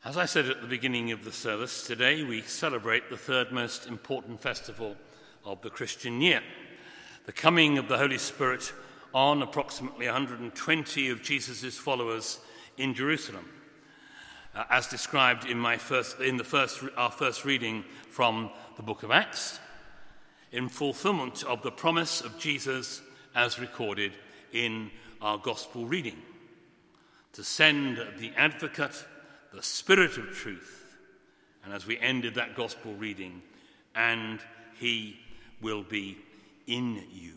As I said at the beginning of the service, today we celebrate the third most important festival of the Christian year, the coming of the Holy Spirit on approximately 120 of Jesus' followers in Jerusalem, as described in our first reading from the book of Acts, in fulfillment of the promise of Jesus as recorded in our gospel reading, to send the advocate, the Spirit of truth, and as we ended that gospel reading, and he will be in you.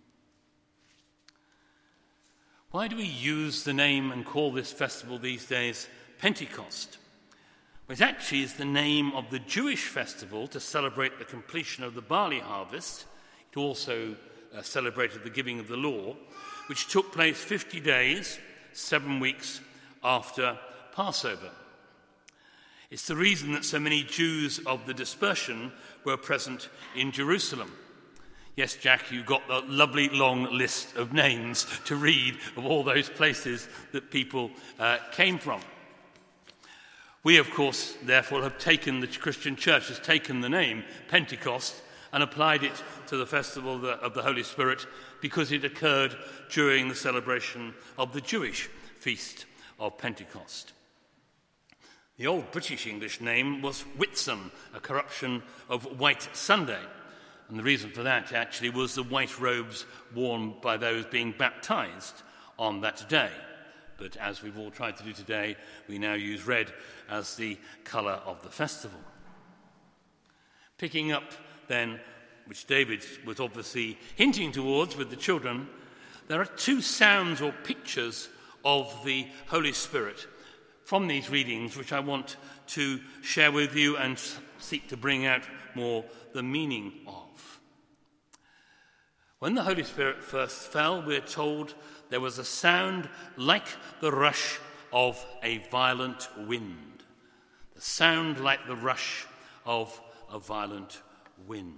Why do we use the name and call this festival these days Pentecost? Well, it actually is the name of the Jewish festival to celebrate the completion of the barley harvest. It also celebrated the giving of the law, which took place 50 days, 7 weeks after Passover. It's the reason that so many Jews of the dispersion were present in Jerusalem. Yes, Jack, you got the lovely long list of names to read of all those places that people came from. We, of course, therefore, the Christian Church has taken the name Pentecost and applied it to the festival of the Holy Spirit because it occurred during the celebration of the Jewish feast of Pentecost. The old British English name was Whitsun, a corruption of White Sunday. And the reason for that actually was the white robes worn by those being baptized on that day. But as we've all tried to do today, we now use red as the colour of the festival. Picking up then, which David was obviously hinting towards with the children, there are two sounds or pictures of the Holy Spirit from these readings, which I want to share with you and seek to bring out more the meaning of. When the Holy Spirit first fell, we're told there was a sound like the rush of a violent wind. The sound like the rush of a violent wind.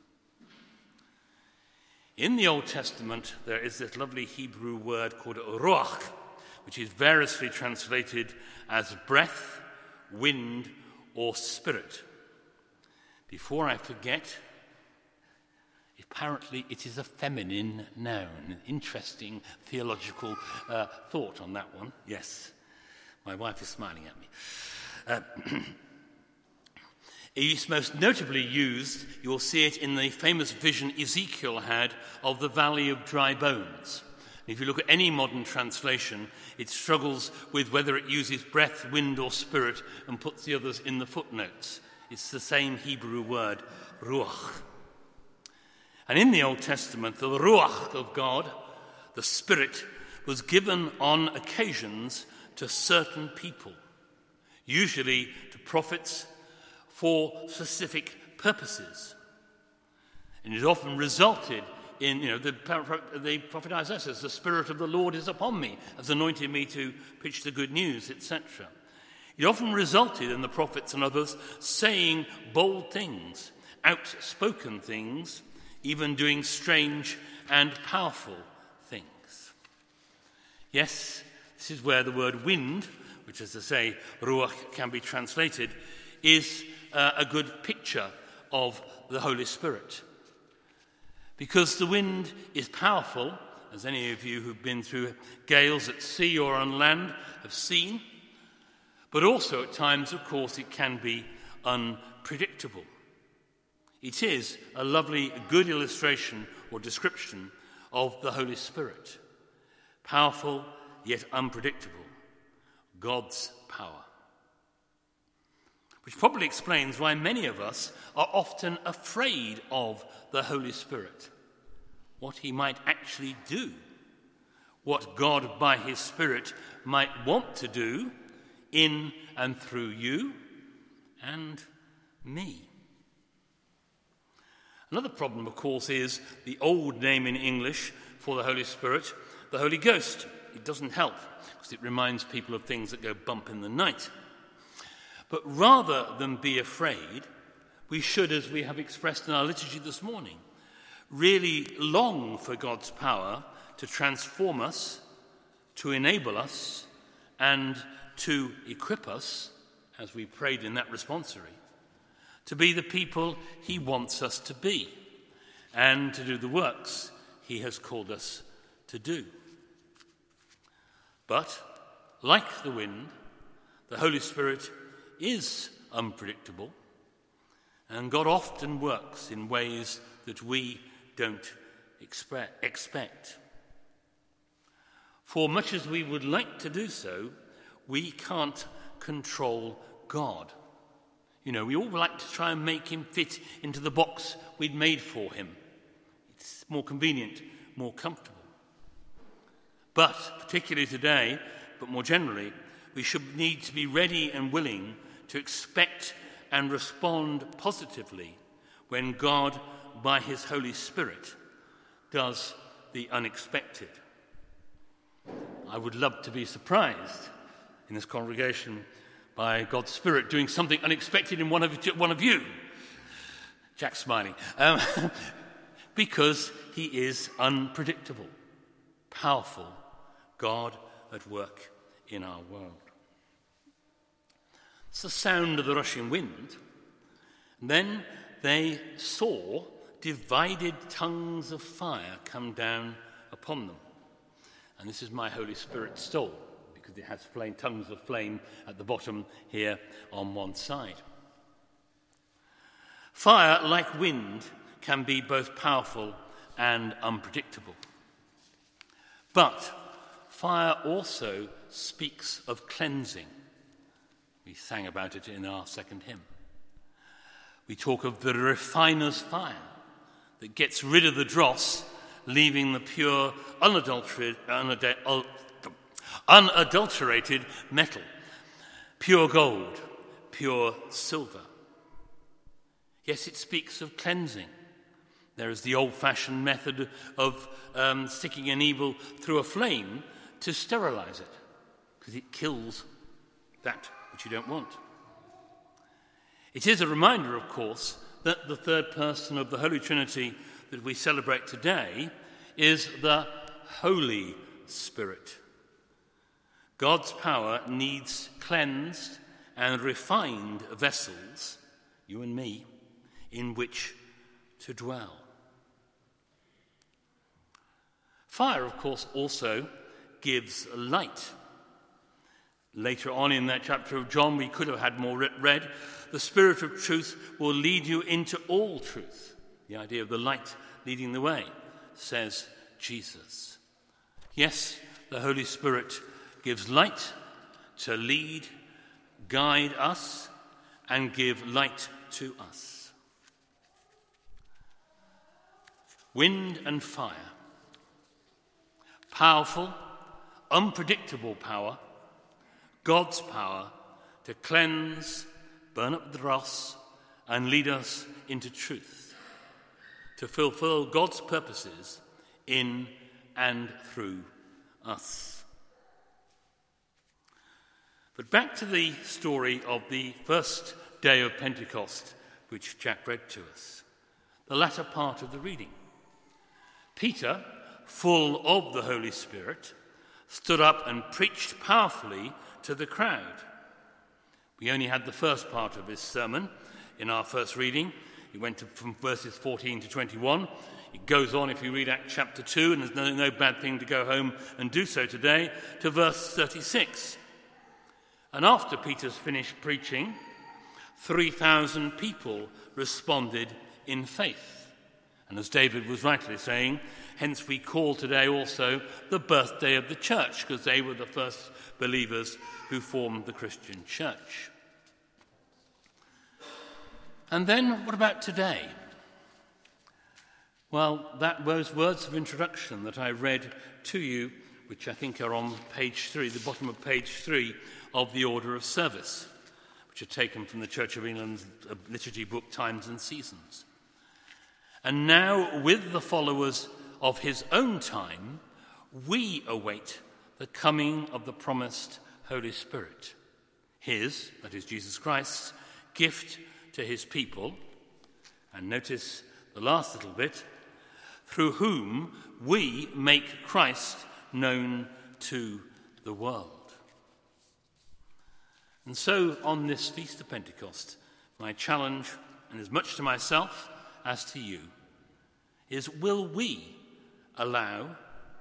In the Old Testament, there is this lovely Hebrew word called ruach, which is variously translated as breath, wind, or spirit. Before I forget, apparently it is a feminine noun. Interesting theological thought on that one. Yes, my wife is smiling at me. It is most notably used, you'll see it in the famous vision Ezekiel had of the valley of dry bones. If you look at any modern translation, it struggles with whether it uses breath, wind, or spirit and puts the others in the footnotes. It's the same Hebrew word, ruach. And in the Old Testament, the ruach of God, the Spirit, was given on occasions to certain people, usually to prophets, for specific purposes. And it often resulted in, the prophet Isaiah says, the Spirit of the Lord is upon me, has anointed me to preach the good news, etc. It often resulted in the prophets and others saying bold things, outspoken things, even doing strange and powerful things. Yes, this is where the word wind, which as I say, ruach can be translated, is a good picture of the Holy Spirit. Because the wind is powerful, as any of you who've been through gales at sea or on land have seen, but also at times, of course, it can be unpredictable. It is a lovely, good illustration or description of the Holy Spirit. Powerful, yet unpredictable. God's power. Which probably explains why many of us are often afraid of the Holy Spirit. What he might actually do. What God, by his Spirit, might want to do in and through you and me. Another problem, of course, is the old name in English for the Holy Spirit, the Holy Ghost. It doesn't help, because it reminds people of things that go bump in the night. But rather than be afraid, we should, as we have expressed in our liturgy this morning, really long for God's power to transform us, to enable us, and to equip us as we prayed in that responsory, to be the people he wants us to be and to do the works he has called us to do. But, like the wind, the Holy Spirit is unpredictable, and God often works in ways that we don't expect. For much as we would like to do so, we can't control God. We all like to try and make him fit into the box we'd made for him. It's more convenient, more comfortable. But, particularly today, but more generally, we should need to be ready and willing to expect and respond positively when God, by his Holy Spirit, does the unexpected. I would love to be surprised in this congregation by God's Spirit doing something unexpected in one of you. Jack's smiling. Because he is unpredictable, powerful God at work in our world. It's the sound of the rushing wind. And then they saw divided tongues of fire come down upon them. And this is my Holy Spirit stole, because it has tongues of flame at the bottom here on one side. Fire, like wind, can be both powerful and unpredictable. But fire also speaks of cleansing. We sang about it in our second hymn. We talk of the refiner's fire that gets rid of the dross, leaving the pure, unadulterated metal, pure gold, pure silver. Yes, it speaks of cleansing. There is the old-fashioned method of sticking an evil through a flame to sterilize it, because it kills that which you don't want. It is a reminder, of course, that the third person of the Holy Trinity that we celebrate today is the Holy Spirit. God's power needs cleansed and refined vessels, you and me, in which to dwell. Fire, of course, also gives light. Later on in that chapter of John, we could have had more read, the Spirit of truth will lead you into all truth. The idea of the light leading the way, says Jesus. Yes, the Holy Spirit gives light to lead, guide us, and give light to us. Wind and fire. Powerful, unpredictable power, God's power to cleanse, burn up the dross, and lead us into truth, to fulfill God's purposes in and through us. But back to the story of the first day of Pentecost, which Jack read to us, the latter part of the reading. Peter, full of the Holy Spirit, stood up and preached powerfully to the crowd. We only had the first part of his sermon in our first reading. It went from verses 14 to 21. It goes on, if you read Acts chapter 2, and there's no bad thing to go home and do so today, to verse 36. And after Peter's finished preaching, 3,000 people responded in faith. And as David was rightly saying, hence we call today also the birthday of the church, because they were the first believers who formed the Christian church. And then what about today? Well, those words of introduction that I read to you, which I think are on page 3, the bottom of page 3 of the Order of Service, which are taken from the Church of England's liturgy book, Times and Seasons. And now, with the followers of his own time, we await the coming of the promised Holy Spirit, his, that is Jesus Christ's, gift to his people. And notice the last little bit, through whom we make Christ known to the world. And so, on this Feast of Pentecost, my challenge, and as much to myself as to you, is will we allow,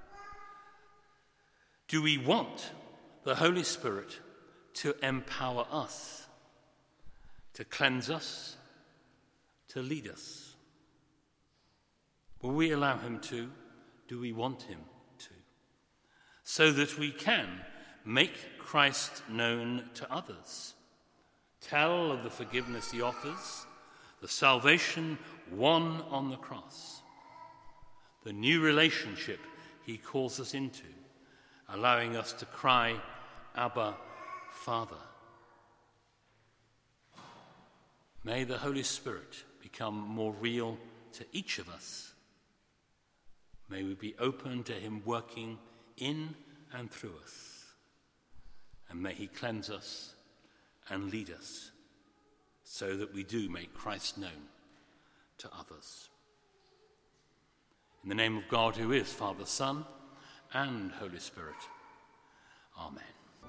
do we want the Holy Spirit to empower us, to cleanse us, to lead us? Will we allow him to? Do we want him to? So that we can make Christ known to others, tell of the forgiveness he offers, the salvation won on the cross, the new relationship he calls us into, allowing us to cry, Abba, Father. May the Holy Spirit become more real to each of us. May we be open to him working in and through us. And may he cleanse us and lead us so that we do make Christ known to others. In the name of God, who is Father, Son, and Holy Spirit. Amen.